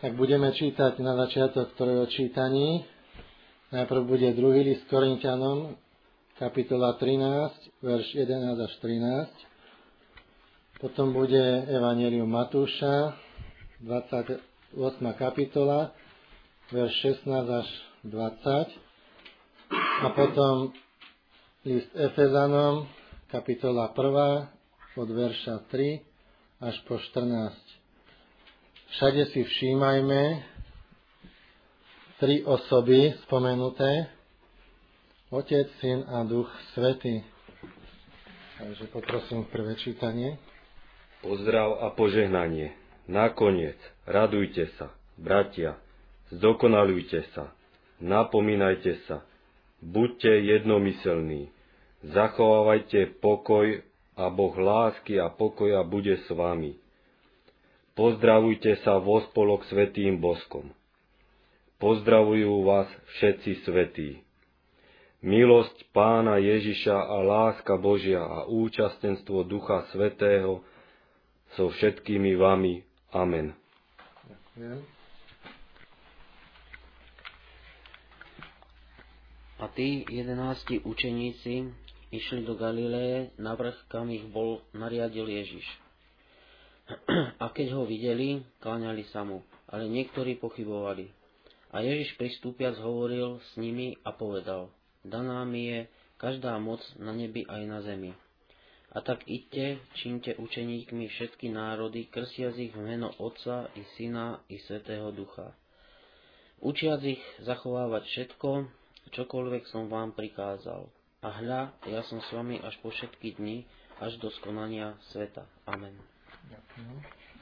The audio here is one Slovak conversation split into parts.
Tak budeme čítať na začiatok ktorého čítaní. Najprv bude druhý list Korinťanom, kapitola 13, verš 11 až 13. Potom bude Evangelium Matúša, 28. kapitola, verš 16 až 20. A potom list Efezanom, kapitola 1, od verša 3 až po 14. Všade si všímajme tri osoby spomenuté: Otec, Syn a Duch Svätý. Takže poprosím prvé čítanie. Pozdrav a požehnanie. Nakoniec, radujte sa, bratia, zdokonalujte sa, napomínajte sa, buďte jednomyselní, zachovávajte pokoj a Boh lásky a pokoja bude s vami. Pozdravujte sa vo spolok svätým boskom. Pozdravujú vás všetci svätí. Milosť Pána Ježiša a láska Božia a účastenstvo Ducha Svätého so všetkými vami. Amen. Ďakujem. A tí 11 učeníci išli do Galileje na vrch, kam ich bol nariadil Ježiš. A keď ho videli, kláňali sa mu, ale niektorí pochybovali. A Ježiš pristúpiac hovoril s nimi a povedal: Daná mi je každá moc na nebi aj na zemi. A tak idte, čiňte učeníkmi všetky národy, krstiac ich v meno Otca i Syna i Svätého Ducha. Učiac ich zachovávať všetko, čokoľvek som vám prikázal. A hľa, ja som s vami až po všetky dni, až do skonania sveta. Amen. Ďakujem.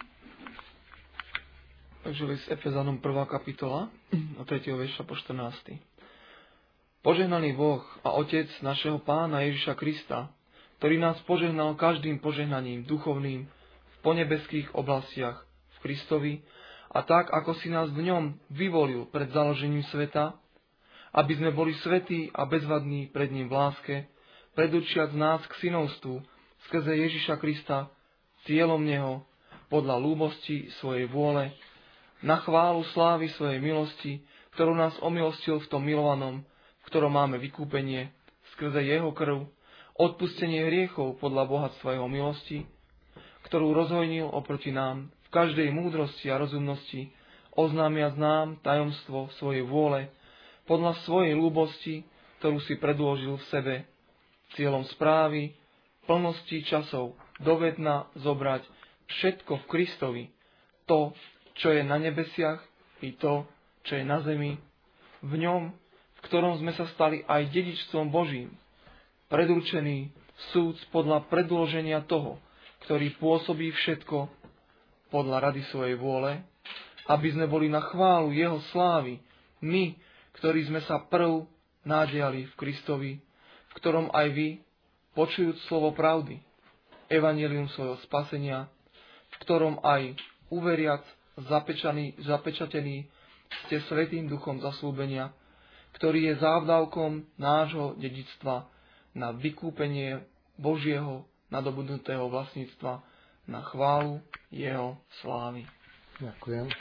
Takže list Efezanom 1. kapitola, od 3. verša po 14. Požehnaný Boh a Otec našeho Pána Ježiša Krista, ktorý nás požehnal každým požehnaním duchovným v ponebeských oblastiach v Kristovi, a tak, ako si nás v ňom vyvolil pred založením sveta, aby sme boli svätí a bezvadní pred ním v láske, predurčiac nás k synovstvu skrze Ježiša Krista, cieľom Neho, podľa ľúbosti svojej vôle, na chválu slávy svojej milosti, ktorú nás omilostil v tom milovanom, v ktorom máme vykúpenie, skrze Jeho krv, odpustenie hriechov podľa bohatstva Jeho milosti, ktorú rozhojnil oproti nám v každej múdrosti a rozumnosti, oznámiac nám tajomstvo svojej vôle, podľa svojej ľúbosti, ktorú si predložil v sebe, cieľom správy, plnosti časov, dovedna zobrať všetko v Kristovi, to, čo je na nebesiach, i to, čo je na zemi, v ňom, v ktorom sme sa stali aj dedičstvom Božím, predurčený súd podľa predloženia toho, ktorý pôsobí všetko podľa rady svojej vôle, aby sme boli na chválu Jeho slávy, my, ktorí sme sa prv nádejali v Kristovi, v ktorom aj vy, počujúc slovo pravdy, evanjelium svojho spasenia, v ktorom aj uveriac zapečatení ste Svätým Duchom zasľúbenia, ktorý je závdavkom nášho dedičstva na vykúpenie Božieho nadobudnutého vlastníctva, na chválu Jeho slávy. Ďakujem.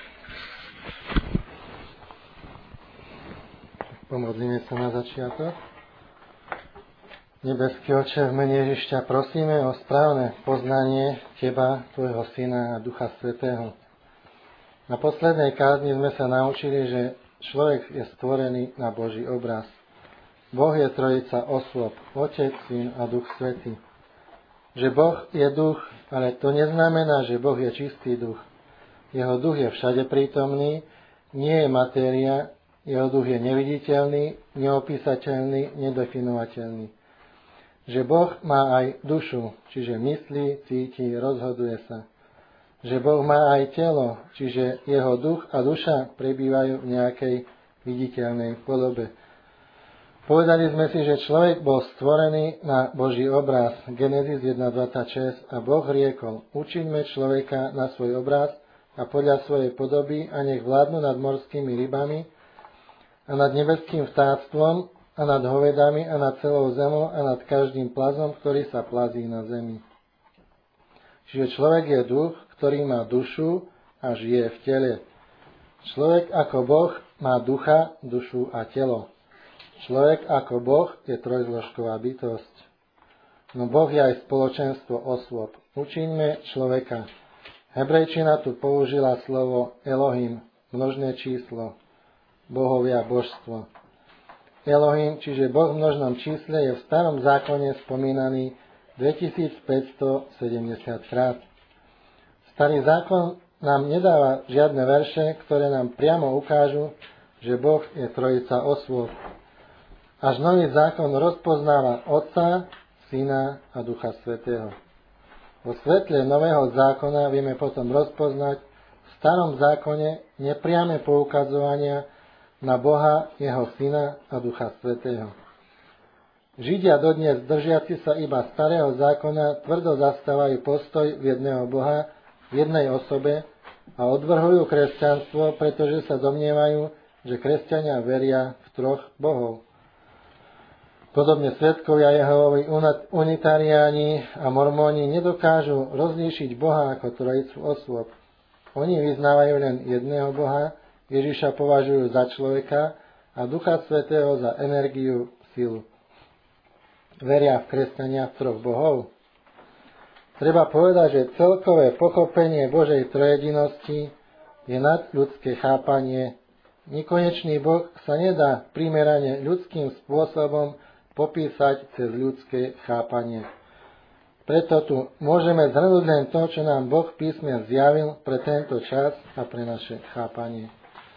Pomodlíme sa na začiatok. Nebeský Oče, v mene Ježiša prosíme o správne poznanie Teba, Tvojho Syna a Ducha Svätého. Na poslednej kázni sme sa naučili, že človek je stvorený na Boží obraz. Boh je trojica osôb, Otec, Syn a Duch Svätý. Že Boh je duch, ale to neznamená, že Boh je čistý duch. Jeho duch je všade prítomný, nie je matéria, jeho duch je neviditeľný, neopísateľný, nedefinovateľný. Že Boh má aj dušu, čiže myslí, cíti, rozhoduje sa. Že Boh má aj telo, čiže jeho duch a duša prebývajú v nejakej viditeľnej podobe. Povedali sme si, že človek bol stvorený na Boží obraz, Genesis 1.26, a Boh riekol: učiňme človeka na svoj obraz a podľa svojej podoby a nech vládnu nad morskými rybami a nad nebeským vtáctvom a nad hovedami a nad celou zemou a nad každým plazom, ktorý sa plazí na zemi. Čiže človek je duch, ktorý má dušu a žije v tele. Človek ako Boh má ducha, dušu a telo. Človek ako Boh je trojzložková bytosť. No Boh je aj spoločenstvo osôb. Učiňme človeka. Hebrejčina tu použila slovo Elohim, množné číslo, bohovia, božstvo. Elohim, čiže Boh v množnom čísle, je v starom zákone spomínaný 2570 krát. Starý zákon nám nedáva žiadne verše, ktoré nám priamo ukážu, že Boh je trojica osôb. Až nový zákon rozpoznáva Otca, Syna a Ducha Svätého. Vo svetle nového zákona vieme potom rozpoznať v starom zákone nepriame poukazovania na Boha, Jeho Syna a Ducha Svätého. Židia dodnes držiaci sa iba starého zákona tvrdo zastávajú postoj v jedného Boha, v jednej osobe a odvrhujú kresťanstvo, pretože sa domnievajú, že kresťania veria v troch bohov. Podobne svedkovia Jehovovi, unitariáni a mormóni nedokážu rozlíšiť Boha ako trojicu osôb. Oni vyznávajú len jedného Boha, Ježiša považujú za človeka a Ducha Svätého za energiu, silu. Veria v kresťania v troch bohov. Treba povedať, že celkové pochopenie Božej trojedinosti je nadľudské chápanie. Nekonečný Boh sa nedá primerane ľudským spôsobom popísať cez ľudské chápanie. Preto tu môžeme zhrnúť len to, čo nám Boh v písme zjavil pre tento čas a pre naše chápanie.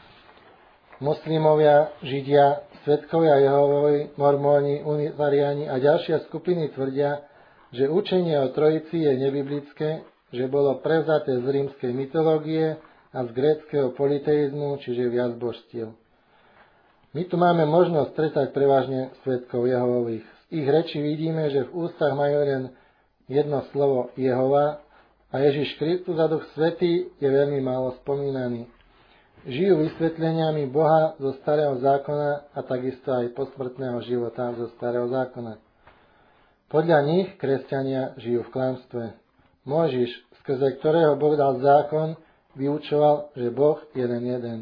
Moslimovia, Židia, svedkovia Jehovovi, mormóni, unitariáni a ďalšie skupiny tvrdia, že učenie o trojici je nebiblické, že bolo prevzaté z rímskej mytológie a z gréckeho politeizmu, čiže viac božstiev. My tu máme možnosť stretať prevažne svedkov Jehovových. Z ich reči vidíme, že v ústach majú len jedno slovo Jehova a Ježiš Kristus a Duch Svätý je veľmi málo spomínaný. Žijú vysvetleniami Boha zo starého zákona a takisto aj posmrtného života zo starého zákona. Podľa nich kresťania žijú v klamstve. Mojžiš, skrze ktorého Boh dal zákon, vyučoval, že Boh je len jeden.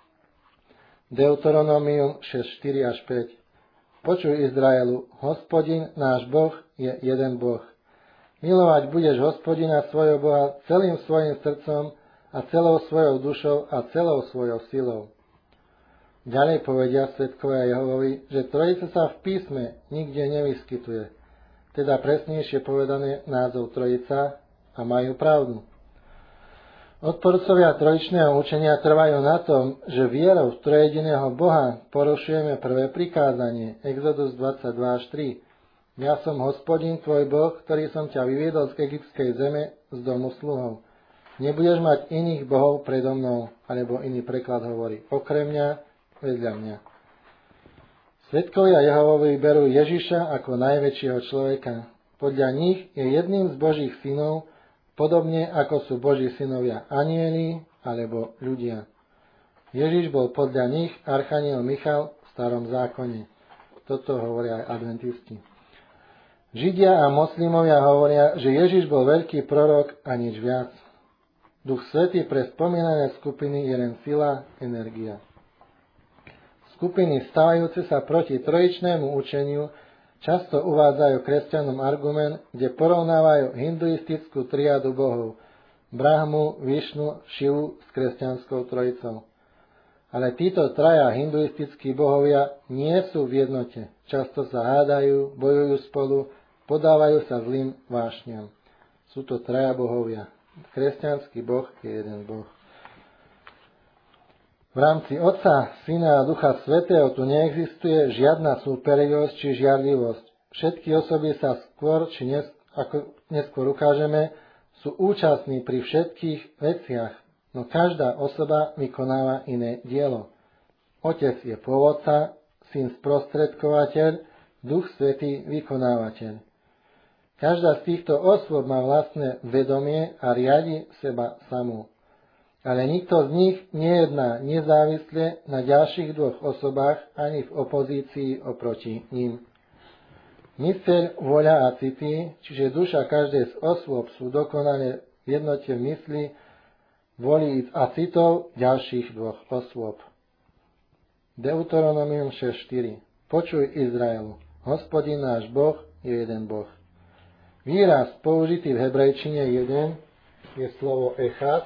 Deuteronomium 6:4 až 5. Počuj Izraelu, Hospodin náš Boh je jeden Boh. Milovať budeš Hospodina svojho Boha celým svojim srdcom a celou svojou dušou a celou svojou silou. Ďalej povedia svedkovia Jehovovi, že trojica sa v písme nikde nevyskytuje, teda presnejšie povedané názov trojica, a majú pravdu. Odporcovia trojičného učenia trvajú na tom, že vierou v trojediného Boha porušujeme prvé prikázanie, Exodus 22:3. Ja som Hospodin tvoj Boh, ktorý som ťa vyviedol z egyptskej zeme z domu sluhov. Nebudeš mať iných bohov predo mnou, alebo iný preklad hovorí, okrem mňa, vedľa mňa. Svedkovia Jehovovi berú Ježiša ako najväčšieho človeka. Podľa nich je jedným z Božích synov, podobne ako sú Boží synovia anjeli alebo ľudia. Ježiš bol podľa nich archaniel Michal v starom zákone. Toto hovoria aj adventisti. Židia a moslimovia hovoria, že Ježiš bol veľký prorok a nič viac. Duch Svätý pre spomínané skupiny je len sila, energia. Skupiny stavajúce sa proti trojičnému učeniu často uvádzajú kresťanom argument, kde porovnávajú hinduistickú triádu bohov Brahmu, Višnu, Šivu s kresťanskou trojicou. Ale títo traja hinduistickí bohovia nie sú v jednote. Často sa hádajú, bojujú spolu, podávajú sa zlým vášňam. Sú to traja bohovia. Kresťanský boh je jeden boh. V rámci Otca, Syna a Ducha Svätého tu neexistuje žiadna súperiosť či žiarlivosť. Všetky osoby sa skôr či neskôr ukážeme, sú účastní pri všetkých veciach, no každá osoba vykonáva iné dielo. Otec je pôvodca, Syn sprostredkovateľ, Duch Svätý vykonávateľ. Každá z týchto osôb má vlastné vedomie a riadi seba samú. Ale nikto z nich nejedná nezávisle na ďalších dvoch osobách ani v opozícii oproti ním. Myseľ, vôľa a city, čiže duša každej z osôb sú dokonale v jednote v mysli, volí a citov ďalších dvoch osôb. Deuteronomium 6.4. Počuj Izraelu, Hospodin náš Boh je jeden Boh. Výraz použitý v hebrejčine jeden je slovo echad.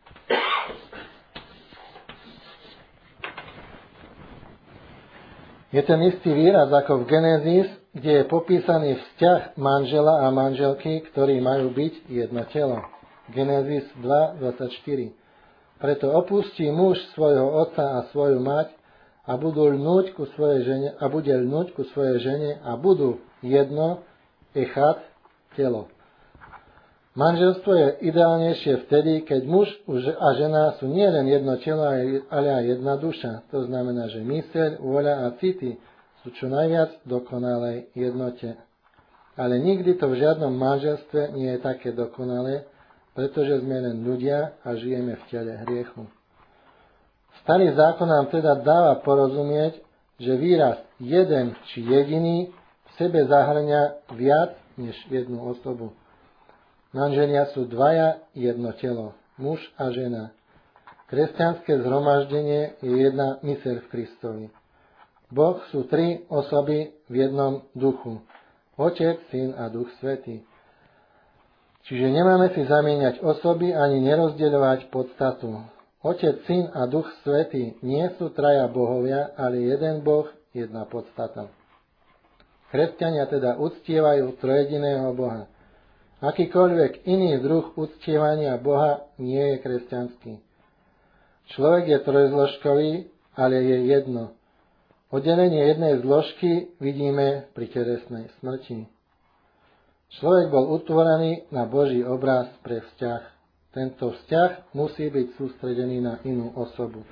Je ten istý výraz ako v Genézis, kde je popísaný vzťah manžela a manželky, ktorí majú byť jedno telo. Genézis 2.24. Preto opustí muž svojho otca a svoju mať a bude lnúť ku svojej žene a budú jedno, echad, telo. Manželstvo je ideálnejšie vtedy, keď muž a žena sú nie len jedno telo, ale aj jedna duša. To znamená, že myseľ, vôľa a city sú čo najviac dokonalej jednote. Ale nikdy to v žiadnom manželstve nie je také dokonalé, pretože sme len ľudia a žijeme v tele hriechu. Starý zákon nám teda dáva porozumieť, že výraz jeden či jediný v sebe zahŕňa viac než jednu osobu. Manželia sú dvaja, jedno telo, muž a žena. Kresťanské zhromaždenie je jedna myseľ v Kristovi. Boh sú tri osoby v jednom duchu. Otec, Syn a Duch Svätý. Čiže nemáme si zamieňať osoby ani nerozdeľovať podstatu. Otec, Syn a Duch Svätý nie sú traja bohovia, ale jeden Boh, jedna podstata. Kresťania teda uctievajú trojediného Boha. Akýkoľvek iný druh uctievania Boha nie je kresťanský. Človek je trojzložkový, ale je jedno. Oddelenie jednej zložky vidíme pri telesnej smrti. Človek bol utvorený na Boží obraz pre vzťah. Tento vzťah musí byť sústredený na inú osobu.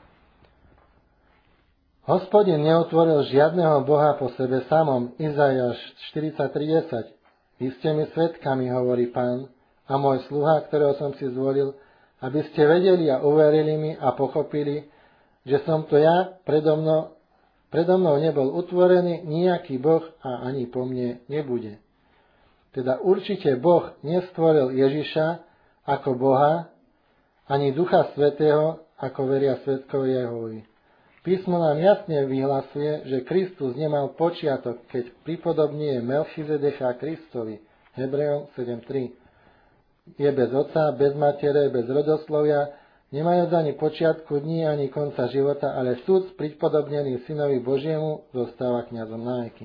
Hospodin neutvoril žiadneho Boha po sebe samom. Izaiáš 43.10. Vy ste mi svedkami, hovorí Pán, a môj sluha, ktorého som si zvolil, aby ste vedeli a uverili mi a pochopili, že som to ja, predo mnou nebol utvorený nejaký Boh a ani po mne nebude. Teda určite Boh nestvoril Ježiša ako Boha, ani Ducha Svätého, ako veria svedkovia Jehovi. Písmo nám jasne vyhlasuje, že Kristus nemal počiatok, keď pripodobňuje Melchizedecha Kristovi. Hebrejom 7.3. Je bez otca, bez matere, bez rodoslovia, nemajúc ani počiatku dní, ani konca života, ale súd pripodobnený Synovi Božiemu zostáva kňazom na veky.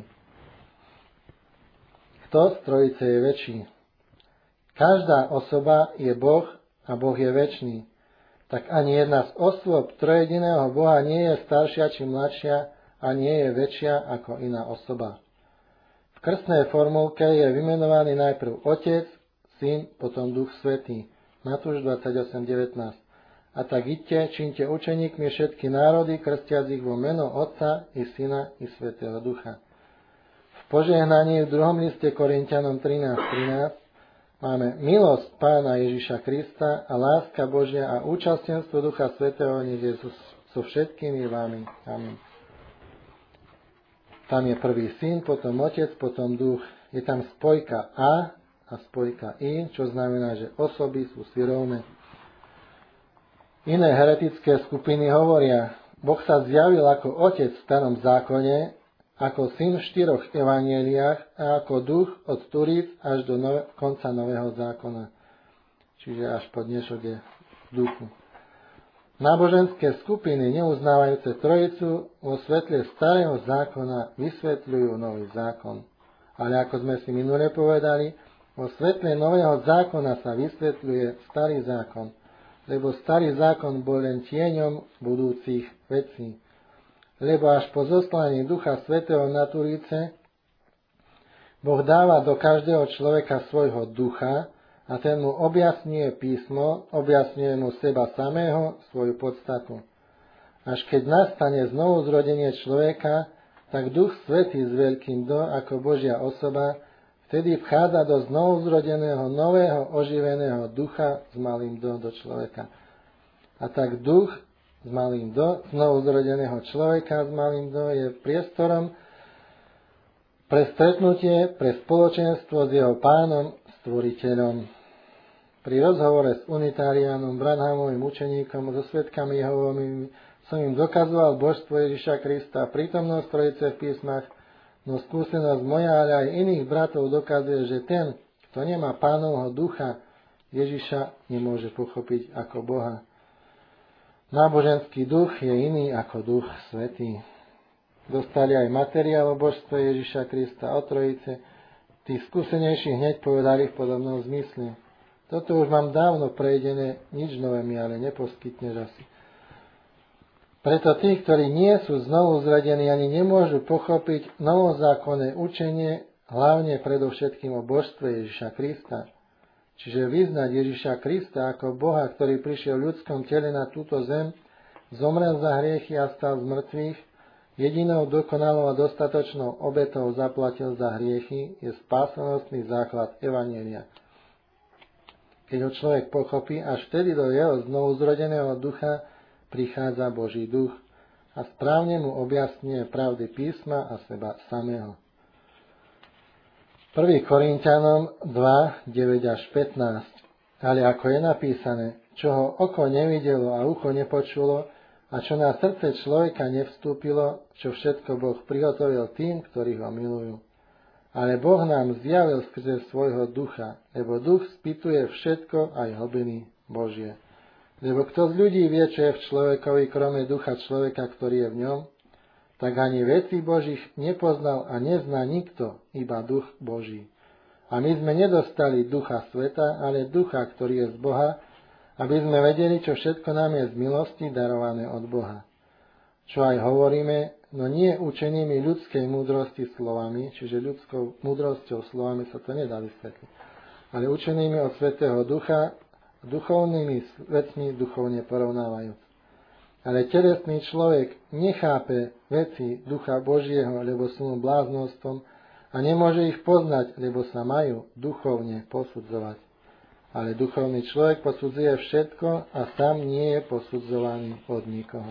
Kto z trojice je väčší? Každá osoba je Boh a Boh je večný. Tak ani jedna z osôb trojediného Boha nie je staršia či mladšia a nie je väčšia ako iná osoba. V krstnej formulke je vymenovaný najprv Otec, Syn, potom Duch Svätý. Matúš 28.19. A tak idte, čínte učeníkmi všetky národy, krstiac ich vo meno Otca i Syna i Svätého Ducha. V požehnaní v 2. liste Korinťanom 13.13 máme milosť Pána Ježiša Krista a láska Božia a účastenstvo Ducha Svätého nech je so všetkými vami. Amen. Tam je prvý Syn, potom Otec, potom Duch. Je tam spojka A a spojka I, čo znamená, že osoby sú si rovné. Iné heretické skupiny hovoria, Boh sa zjavil ako Otec v Starom zákone, ako Syn v 4 evanjeliách a ako Duch od Turíc až do konca Nového zákona. Čiže až po dnešok je v duchu. Náboženské skupiny neuznávajúce Trojicu vo svetle Starého zákona vysvetľujú Nový zákon. Ale ako sme si minule povedali, vo svetle Nového zákona sa vysvetľuje Starý zákon, lebo Starý zákon bol len tieňom budúcich vecí. Lebo až po zoslaní Ducha Svätého na Turíce Boh dáva do každého človeka svojho ducha a ten mu objasňuje písmo, objasňuje mu seba samého, svoju podstatu. Až keď nastane znovu zrodenie človeka, tak Duch Svätý s veľkým D ako Božia osoba vtedy vchádza do znovu zrodeného nového oživeného ducha s malým D do človeka. A tak duch s malým D, znovu zrodeného človeka s malým D je priestorom pre stretnutie, pre spoločenstvo s jeho Pánom, Stvoriteľom. Pri rozhovore s unitáriánom, Branhamovým učeníkom, so svedkami Jehovovými som im dokazoval božstvo Ježiša Krista, prítomnosť Trojice v písmach, no skúsenosť moja, ale aj iných bratov dokazuje, že ten, kto nemá Pánovho ducha, Ježiša nemôže pochopiť ako Boha. Náboženský duch je iný ako duch svätý. Dostali aj materiál o božstve Ježiša Krista, o Trojice. Tí skúsenejší hneď povedali v podobnom zmysle. Toto už mám dávno prejdené, nič nové mi ale neposkytneš asi. Preto tí, ktorí nie sú znovu zrodení, ani nemôžu pochopiť novozákonné učenie, hlavne predovšetkým o božstve Ježiša Krista. Čiže vyznať Ježiša Krista ako Boha, ktorý prišiel v ľudskom tele na túto zem, zomrel za hriechy a stal z mŕtvych, jedinou dokonalou a dostatočnou obetou zaplatil za hriechy, je spásanostný základ evanjelia. Keď ho človek pochopí, až vtedy do jeho znovuzrodeného ducha prichádza Boží duch a správne mu objasňuje pravdy písma a seba samého. 1. Korinťanom 2, 9 až 15. Ale ako je napísané, čo ho oko nevidelo a ucho nepočulo a čo na srdce človeka nevstúpilo, čo všetko Boh prihotovil tým, ktorí ho milujú. Ale Boh nám zjavil skrze svojho ducha, lebo duch spýtuje všetko, aj hlbiny Božie. Lebo kto z ľudí vie, čo je v človekovi, krome ducha človeka, ktorý je v ňom, tak ani veci Božích nepoznal a nezná nikto, iba duch Boží. A my sme nedostali ducha sveta, ale ducha, ktorý je z Boha, aby sme vedeli, čo všetko nám je z milosti darované od Boha. Čo aj hovoríme, no nie učenými ľudskej múdrosti slovami, čiže ľudskou múdrosťou slovami sa to nedá vysvetliť, ale učenými od Svätého Ducha, duchovnými vecmi duchovne porovnávajúc. Ale telesný človek nechápe veci Ducha Božieho, lebo sú mu bláznostvom a nemôže ich poznať, lebo sa majú duchovne posudzovať. Ale duchovný človek posudzuje všetko a sám nie je posudzovaný od nikoho.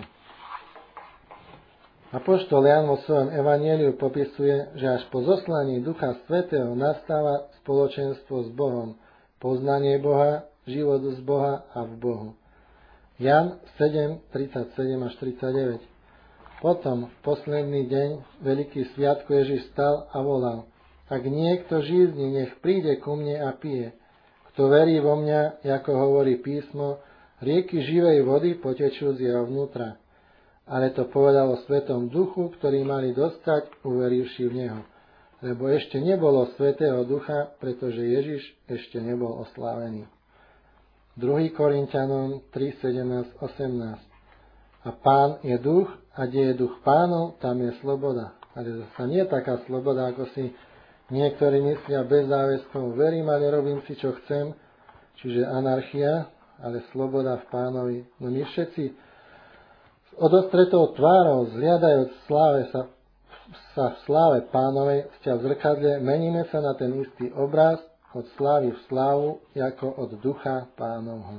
Apoštol Ján vo svojom evanjeliu popisuje, že až po zoslaní Ducha Svätého nastáva spoločenstvo s Bohom, poznanie Boha, život z Boha a v Bohu. Jan 7, 37 až 39. Potom v posledný deň veľký sviatku Ježiš stal a volal: Ak niekto žízni, nech príde ku mne a pije. Kto verí vo mňa, ako hovorí písmo, rieky živej vody potečú z jeho vnútra. Ale to povedal o Svetom Duchu, ktorý mali dostať, uverivši v Neho. Lebo ešte nebolo Svätého Ducha, pretože Ježiš ešte nebol oslávený. 2. Korinťanom 3, 17, 18. A Pán je duch, a kde je duch Pánov, tam je sloboda. Ale zase nie je taká sloboda, ako si niektorí myslia bez záväzkov. Verím, ale robím si, čo chcem, čiže anarchia, ale sloboda v Pánovi. No my všetci s odostretou tvárou, zliadajúc sa v sláve Pánovej, sťa v zrkadle, meníme sa na ten istý obraz, od slávy v slávu, ako od ducha Pánovho.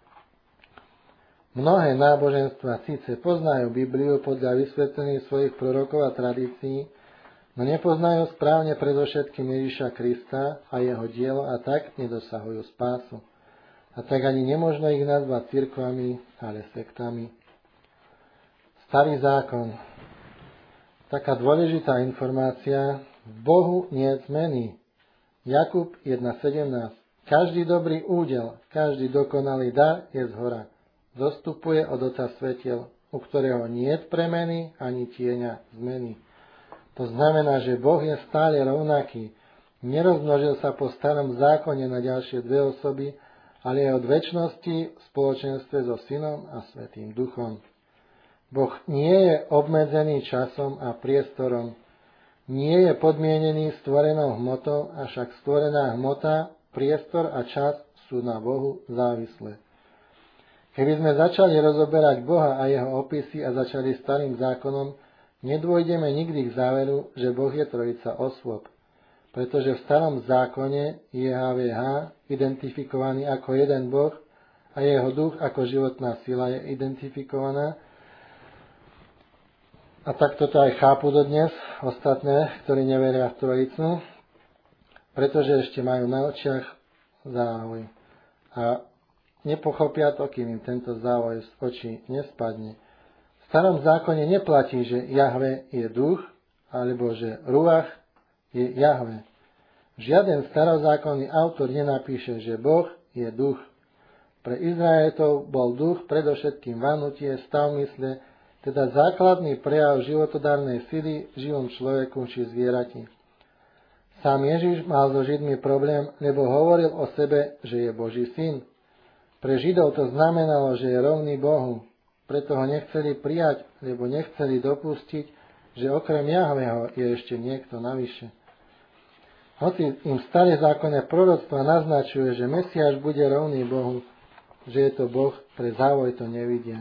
Mnohé náboženstva síce poznajú Bibliu podľa vysvetlení svojich prorokov a tradícií, no nepoznajú správne predovšetkým Ježiša Krista a jeho dielo a tak nedosahujú spásu. A tak ani nemožno ich nazvať cirkvami, ale sektami. Starý zákon. Taká dôležitá informácia: v Bohu nie je zmeny. Jakub 1.17. Každý dobrý údel, každý dokonalý dar je zhora. Zostupuje od Otca svetiel, u ktorého nie je premeny ani tieňa zmeny. To znamená, že Boh je stále rovnaký. Nerozmnožil sa po starom zákone na ďalšie dve osoby, ale je od večnosti v spoločenstve so Synom a Svätým Duchom. Boh nie je obmedzený časom a priestorom. Nie je podmienený stvorenou hmotou, avšak stvorená hmota, priestor a čas sú na Bohu závislé. Keby sme začali rozoberať Boha a jeho opisy a začali starým zákonom, nedôjdeme nikdy k záveru, že Boh je trojica osôb. Pretože v starom zákone je JHVH identifikovaný ako jeden Boh a jeho duch ako životná sila je identifikovaná. A tak toto aj chápu dodnes ostatné, ktorí neveria v trojicu, pretože ešte majú na očiach záhoj. a nepochopia to, kým im tento závoj z očí nespadne. V starom zákone neplatí, že Jahve je duch, alebo že Ruach je Jahve. Žiaden starozákonný autor nenapíše, že Boh je duch. Pre Izraelitov bol duch predovšetkým vanutie, stav mysle, teda základný prejav životodárnej sily v živom človeku či zvierati. Sám Ježiš mal so Židmi problém, lebo hovoril o sebe, že je Boží syn. Pre Židov to znamenalo, že je rovný Bohu. Preto ho nechceli prijať, lebo nechceli dopustiť, že okrem Jahveho je ešte niekto navyše. Hoci im staré zákonné proroctva naznačuje, že Mesiáš bude rovný Bohu, že je to Boh, pre závoj to nevidia.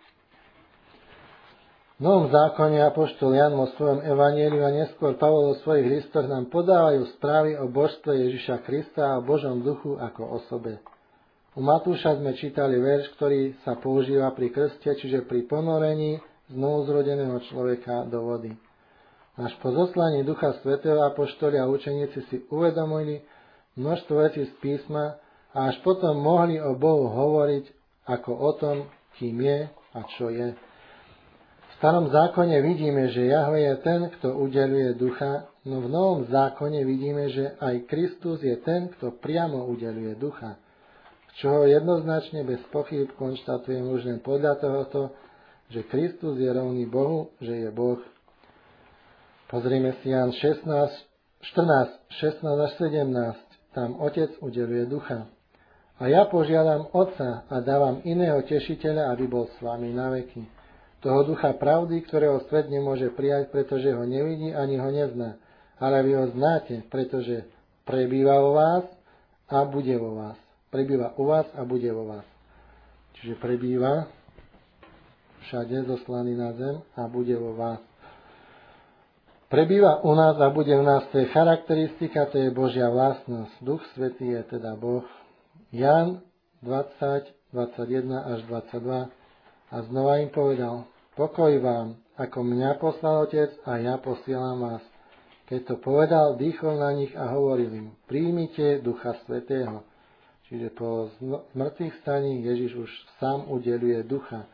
V Novom zákone apoštol Ján vo svojom evanjeliu a neskôr Pavol vo svojich listoch nám podávajú správy o božstve Ježiša Krista a o Božom duchu ako osobe. U Matúša sme čítali verš, ktorý sa používa pri krste, čiže pri ponorení znovuzrodeného človeka do vody. Až po zoslaní Ducha Svätého apoštoli a učeníci si uvedomili množstvo vecí z písma a až potom mohli o Bohu hovoriť ako o tom, kým je a čo je. V starom zákone vidíme, že Jahve je ten, kto udeľuje ducha, no v Novom zákone vidíme, že aj Kristus je ten, kto priamo udeľuje ducha. Čo jednoznačne bez pochyb konštatujem už len podľa tohoto, že Kristus je rovný Bohu, že je Boh. Pozrime si Ján 14, 16 až 17. Tam Otec udeľuje ducha. A ja požiadam Otca a dávam iného tešiteľa, aby bol s vami na veky. Toho ducha pravdy, ktorého svet nemôže prijať, pretože ho nevidí ani ho nezná. Ale vy ho znáte, pretože prebýva vo vás a bude vo vás. Prebýva u vás a bude vo vás. Čiže prebýva všade zoslaný na zem a bude vo vás. Prebýva u nás a bude v nás, to je charakteristika, to je Božia vlastnosť. Duch Svätý je teda Boh. Ján 20, 21 až 22. A znova im povedal, pokoj vám, ako mňa poslal Otec a ja posielam vás. Keď to povedal, dýchol na nich a hovoril im, príjmite Ducha Svätého. Čiže po mŕtvych staní Ježiš už sám udeľuje ducha.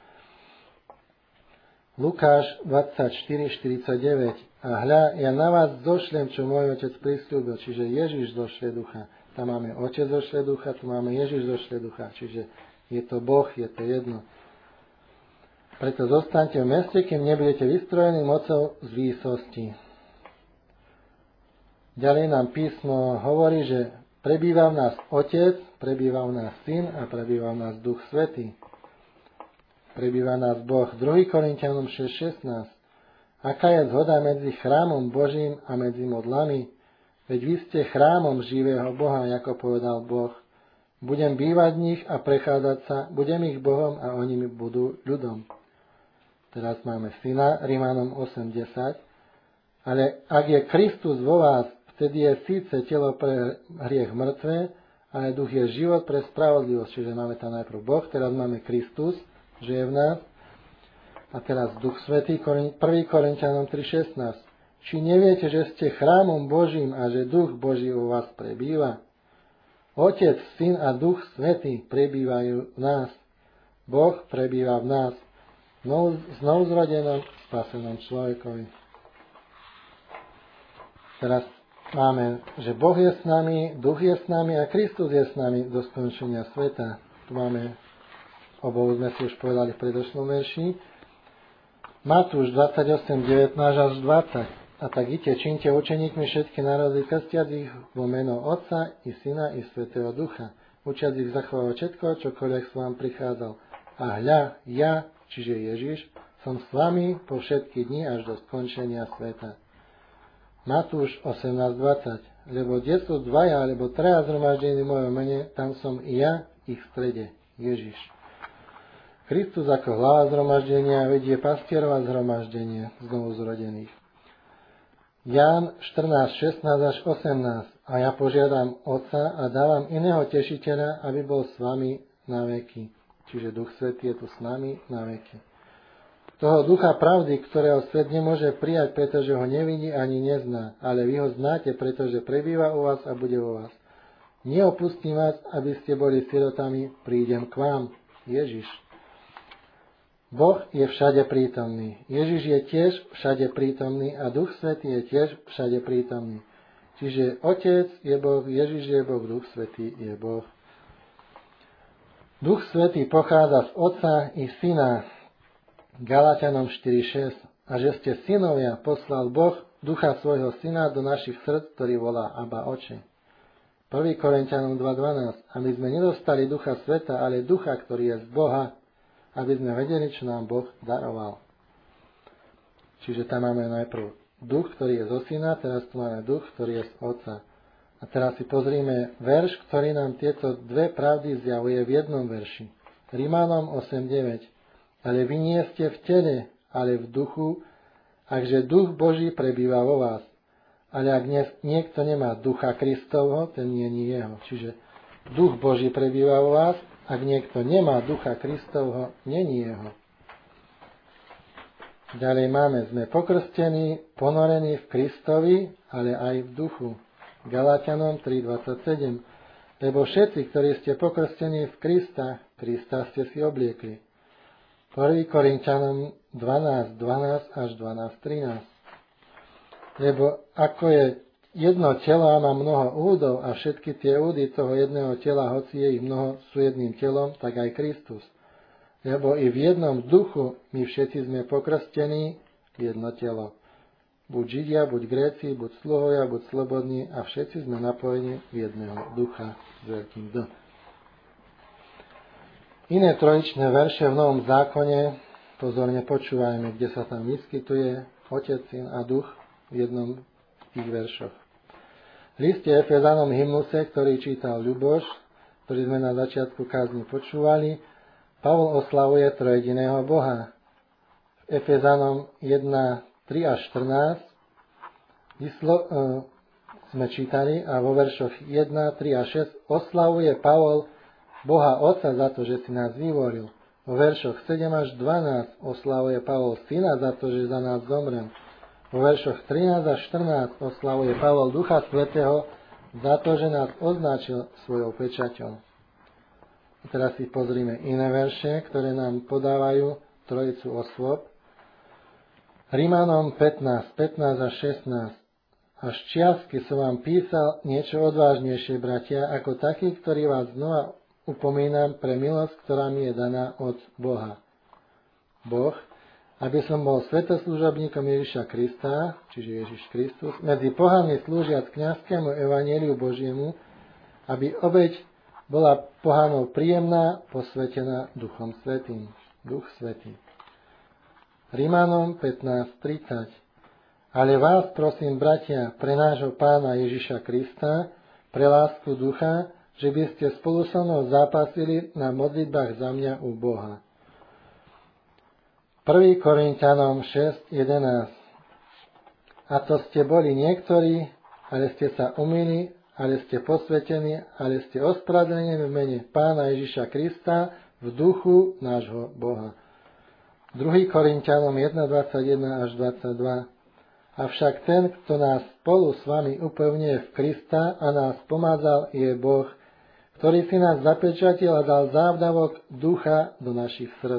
Lukáš 24:49. A hľa, ja na vás zošlem, čo môj Otec prisľúbil. Čiže Ježiš zošle ducha. Tam máme Otec zošle ducha, tu máme Ježiš zošle ducha. Čiže je to Boh, je to jedno. Preto zostaňte v meste, kým nebudete vystrojení mocou z výsosti. Ďalej nám písmo hovorí, že prebýva v nás Otec, prebýva v nás Syn a prebýva v nás Duch Svätý. Prebýva v nás Boh. 2. Korinťanom 6:16. Aká je zhoda medzi chrámom Božím a medzi modlami? Veď vy ste chrámom živého Boha, ako povedal Boh. Budem bývať v nich a prechádzať sa, budem ich Bohom a oni mi budú ľudom. Teraz máme Syna, Rimanom 8:10. Ale ak je Kristus vo vás, vtedy je síce telo pre hriech mŕtve, ale duch je život pre spravodlivosť. Čiže máme tam najprv Boh, teraz máme Kristus, že je v nás. A teraz Duch Svätý, 1. Korinťanom 3:16. Či neviete, že ste chrámom Božím a že Duch Boží u vás prebýva? Otec, Syn a Duch Svätý prebývajú v nás. Boh prebýva v nás. Znovuzrodenom, spasenom človekovi. Teraz máme, že Boh je s nami, Duch je s nami a Kristus je s nami do skončenia sveta. Tu máme, obohu sme si už povedali v predošlom verši. Matúš 28:19 až 20. A tak idte, čínte učeníkmi všetky národy, krstiac ich vo meno Otca i Syna i Svätého Ducha, učiac ich zachovávať všetko, čokoľvek som vám prichádzal. A hľa, ja, čiže Ježiš, som s vami po všetky dni až do skončenia sveta. Matúš 18:20. Lebo kde sú dvaja alebo traja zhromaždení v mojom mene, tam som i ja ich v strede. Ježiš. Kristus ako hlava zhromaždenia vedie pastierov a zhromaždenie znovuzrodených. Ján 14:16 až 18. A ja požiadam Otca a dávam iného tešiteľa, aby bol s vami na veky. Čiže Duch Svätý je tu s nami na veky. Toho ducha pravdy, ktorého svet nemôže prijať, pretože ho nevidí ani nezná, ale vy ho znáte, pretože prebýva u vás a bude vo vás. Neopustím vás, aby ste boli sirotami, prídem k vám. Ježiš. Boh je všade prítomný. Ježiš je tiež všade prítomný a Duch Svätý je tiež všade prítomný. Čiže Otec je Boh, Ježiš je Boh, Duch Svätý je Boh. Duch Svätý pochádza z Otca i Syna. Galatianom 4.6. A že ste synovia, poslal Boh Ducha svojho Syna do našich srdc, ktorý volá Abba, Oče. 1. Korinťanom 2.12. A my sme nedostali Ducha Sveta, ale Ducha, ktorý je z Boha, aby sme vedeli, čo nám Boh daroval. Čiže tam máme najprv Duch, ktorý je zo Syna, teraz tu máme Duch, ktorý je z Otca. A teraz si pozrime verš, ktorý nám tieto dve pravdy zjavuje v jednom verši. Rimanom 8.9. Ale vy nie ste v tele, ale v duchu, akže Duch Boží prebýva vo vás. Ale ak niekto nemá Ducha Kristovho, ten nie je jeho. Čiže Duch Boží prebýva vo vás, ak niekto nemá Ducha Kristovho, není jeho. Ďalej máme, sme pokrstení, ponorení v Kristovi, ale aj v duchu. Galatianom 3.27. Lebo všetci, ktorí ste pokrstení v Krista ste si obliekli. 1. Korinťanom 12.12 až 12.13. Lebo ako je jedno telo a má mnoho údov a všetky tie údy toho jedného tela, hoci je ich mnoho, sú jedným telom, tak aj Kristus. Lebo i v jednom duchu my všetci sme pokrstení v jedno telo. Buď Židia, buď Gréci, buď sluhovia, buď slobodní a všetci sme napojení v jedného ducha s veľkým D. Iné trojičné verše v Novom zákone, pozorne počúvajme, kde sa tam vyskytuje Otec, Syn a Duch v jednom z tých veršoch. V liste Efezanom hymnuse, ktorý čítal Ľuboš, ktorý sme na začiatku kázni počúvali, Pavol oslavuje trojediného Boha. V Efezanom 1.3 až 14 sme čítali a vo veršoch 1, 3 a 6 oslavuje Pavol Boha Otca za to, že si nás vyvolil. Vo veršoch 7 až 12 oslavuje Pavol Syna za to, že za nás zomrel. Vo veršoch 13 až 14 oslavuje Pavol Ducha Svätého za to, že nás označil svojou pečaťou. A teraz si pozrime iné verše, ktoré nám podávajú trojicu osôb. Rimanom 15, 15 až 16. Až čiastky som vám písal niečo odvážnejšie, bratia, ako takí, ktorí vás znova upomínam pre milosť, ktorá mi je daná od Boha. Boh, aby som bol svätoslužobníkom Ježiša Krista, čiže Ježiš Kristus, medzi pohanmi slúžiac kňazskému evanjeliu Božiemu, aby obeť bola pohanov príjemná, posvetená Duchom Svätým. Duch Svätý. Rimanom 15.30. Ale vás prosím, bratia, pre nášho Pána Ježiša Krista, pre lásku Ducha, že by ste spolu so mnou zápasili na modlitbách za mňa u Boha. 1. Korinťanom 6.11. A to ste boli niektorí, ale ste sa umýli, ale ste posvetení, ale ste ospravedlnení v mene Pána Ježiša Krista v duchu nášho Boha. 2. Korinťanom 1.21 až 22. Avšak ten, kto nás spolu s vami upevňuje v Krista a nás pomádzal, je Boh, ktorý si nás zapečatil a dal závdavok ducha do našich srdc.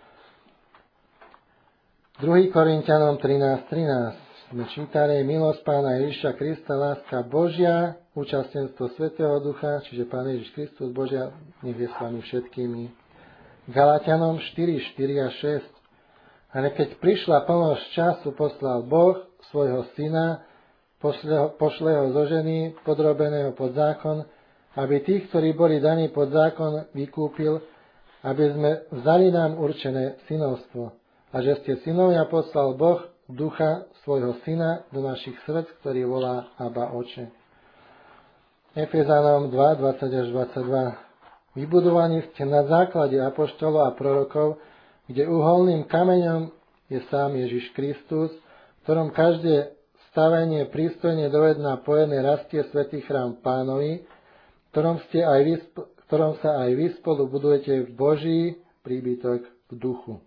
2. Korinťanom 13.13. Sme čítali milosť Pána Ježiša Krista, láska Božia, účastenstvo Svätého Ducha, čiže Pán Ježiš Kristus Božia, nech je s vami všetkými. Galatianom 4.4 a 6. Ale keď prišla plnosť času, poslal Boh svojho Syna, pošle ho zo ženy, podrobeného pod zákon, aby tých, ktorí boli daní pod zákon, vykúpil, aby sme vzali nám určené synovstvo. A že ste synovia, poslal Boh Ducha svojho Syna do našich srdc, ktorý volá Abba, Oče. Efezanom 2, 20 až 22. Vybudovaní ste na základe apoštolov a prorokov, kde uholným kameňom je sám Ježiš Kristus, v ktorom každé stavenie prístojne dovedná pojedné rastie svätý chrám Pánovi, v ktorom sa aj vy spolu budujete v Boží príbytok v duchu.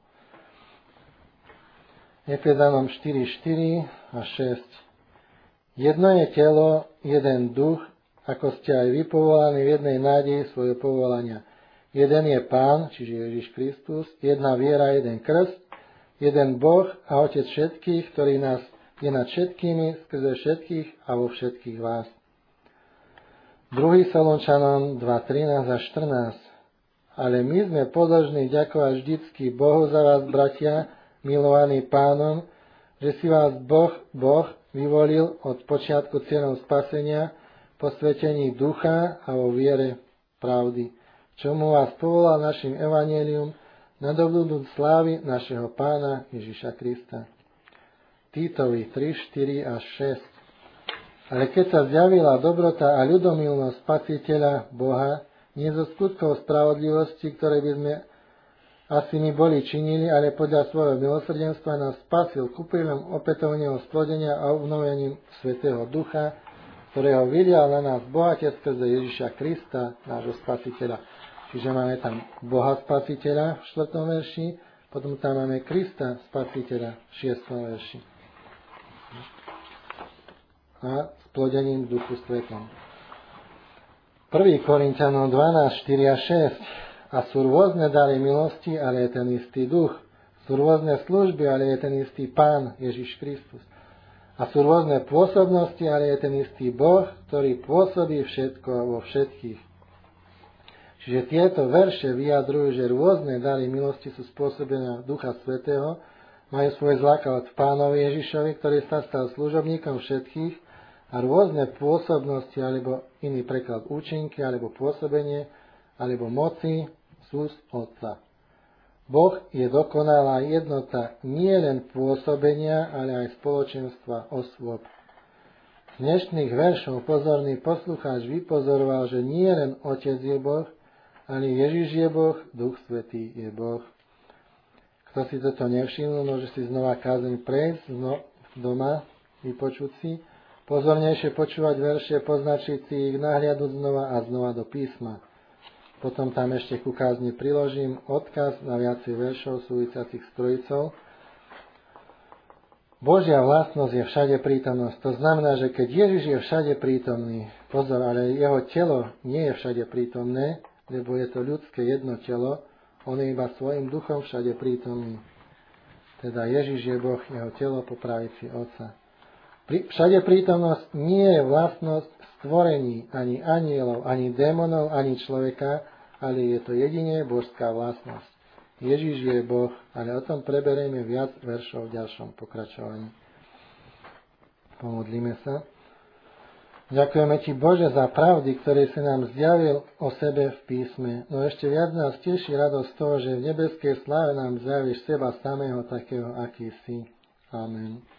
Efezanom 4.4 a 6. Jedno je telo, jeden duch, ako ste aj vy povolaní v jednej nádeji svojho povolania. Jeden je Pán, čiže Ježiš Kristus, jedna viera, jeden krst, jeden Boh a Otec všetkých, ktorý nás je nad všetkými, skrze všetkých a vo všetkých vás. 2. Salončanom 2.13 a 14. Ale my sme podložní ďakovať vždycky Bohu za vás, bratia, milovaní Pánom, že si vás Boh vyvolil od počiatku cieľom spasenia, posvetení ducha a vo viere pravdy, čomu vás povolal našim evanjelium, nadobudnúť slávy našeho Pána Ježiša Krista. Týtovi 3, 4 a 6. Ale keď sa zjavila dobrota a ľudomilnosť Spasiteľa Boha, nie zo skutkov spravodlivosti, ktoré by sme asi my boli činili, ale podľa svojho milosrdenstva nás spasil kúpeľom opätovného splodenia a obnovením Svätého Ducha, ktorého vylial na nás Boh Otec skrze Ježiša Krista, nášho Spasiteľa. Čiže máme tam Boha Spasiteľa v 4. verši, potom tam máme Krista Spasiteľa v 6. verši. A splodením Duchu Svetom. 1. Korinťanom 12, 4 a 6. A sú rôzne dary milosti, ale je ten istý duch. Sú rôzne služby, ale je ten istý Pán Ježiš Kristus. A sú rôzne pôsobnosti, ale je ten istý Boh, ktorý pôsobí všetko vo všetkých. Čiže tieto verše vyjadrujú, že rôzne dary milosti sú spôsobené Ducha Svätého, majú svoj základ v Pánovi Ježišovi, ktorý sa stal služobníkom všetkých, a rôzne pôsobnosti, alebo iný preklad účinky, alebo pôsobenie, alebo moci sú z Otca. Boh je dokonalá jednota nie len pôsobenia, ale aj spoločenstva osôb. Z dnešných veršov pozorný poslucháč vypozoroval, že nie len Otec je Boh, ale Ježiš je Boh, Duch Svätý je Boh. Kto si toto nevšimnul, môže si znova kázeň prejsť doma, vypočuť si, pozornejšie počúvať verše, poznačiť si ich, nahliadnúť znova a znova do písma. Potom tam ešte ku kázni priložím odkaz na viacej veršov súvisiacich s Trojicou. Božia vlastnosť je všade prítomnosť. To znamená, že keď Ježiš je všade prítomný, pozor, ale jeho telo nie je všade prítomné, lebo je to ľudské jedno telo, on je iba svojim duchom všade prítomný. Teda Ježiš je Boh, jeho telo po pravici Otca. Všade prítomnosť nie je vlastnosť stvorení ani anielov, ani démonov, ani človeka, ale je to jedine božská vlastnosť. Ježiš je Boh, ale o tom preberieme viac veršov v ďalšom pokračovaní. Pomodlíme sa. Ďakujeme Ti, Bože, za pravdy, ktoré si nám zjavil o sebe v písme. No ešte viac nás teší radosť z toho, že v nebeskej sláve nám zjavíš seba samého takého, aký si. Amen.